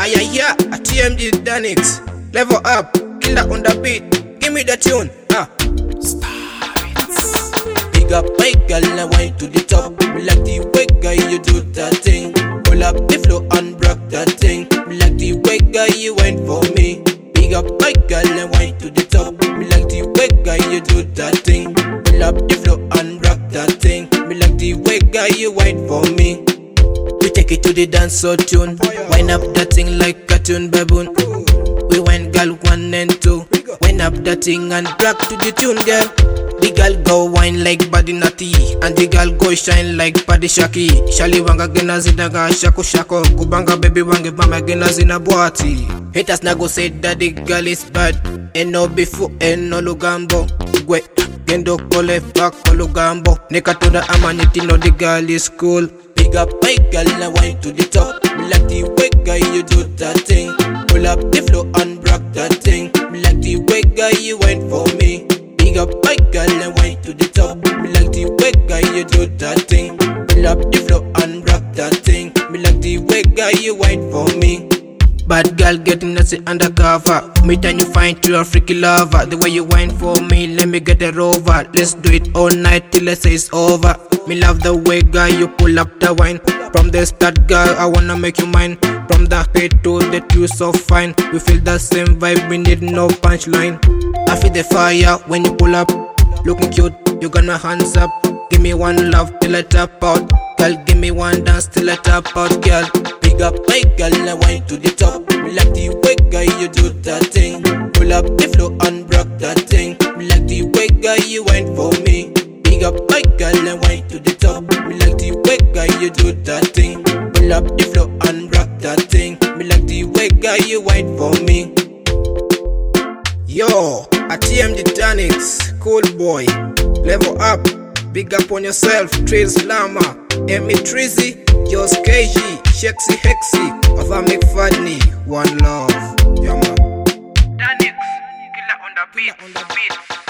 yeah, a TMD Danix. Level up, killer on the beat. Give me the tune. Big up my girl, I wine to the top. Me like the way guy you do that thing. Pull up the flow and rock that thing. Me like the way guy you wine for me. Big up my girl, I wine to the top. Me like the way guy you do that thing. Pull up the flow and rock that thing. Me like the way guy you wine for me. We take it to the dance so tune. Wind up that thing like cartoon baboon. We wine girl 1 and 2. Wind up that thing and rock to the tune, girl. The girl go wine like body natty, and the girl go shine like body shaki. Shali wanga gena zinaga shako shako. Kubanga baby wange mama gena zina boati. Haters na go say that the girl is bad. Eno bifu eno lugambo. Gwe gendo kole fuck lugambo. Neka to the amaniti no the girl is cool. Big up my girl, I wine to the top. Me like the way guy you do that thing. Pull up the flow and rock that thing. Me like the way guy you wine for me. Big up my girl, I wine to the top. Me like the way guy you do that thing. Pull up the flow and rock that thing. Me like the way guy you wine for me. Bad girl getting us undercover. Me and you find you a freaky lover. The way you wine for me, let me get it over. Let's do it all night till I say it's over. Me love the way guy you pull up the wine. From the start girl, I wanna make you mine. From the head to the you so fine. We feel the same vibe, we need no punchline. I feel the fire when you pull up. Looking cute, you gonna hands up. Give me one love till I tap out. Girl, give me one dance till I tap out, girl. Big up my girl, I wine to the top. Me like the way guy you do that thing. Pull up the flow and rock that thing. Me like the way guy you wine for me. Big up my girl, I wine to the top. Me like the way guy you do that thing. Pull up the flow and rock that thing. Me like the way guy you wine for me. Yo, a TMD Danix, cool boy. Level up, big up on yourself. Triz Lama, Emi Trizzy, Jos KG, Shexy Hexy, Ava McFadney, one love. Yeah man. Danix, killer on the beat.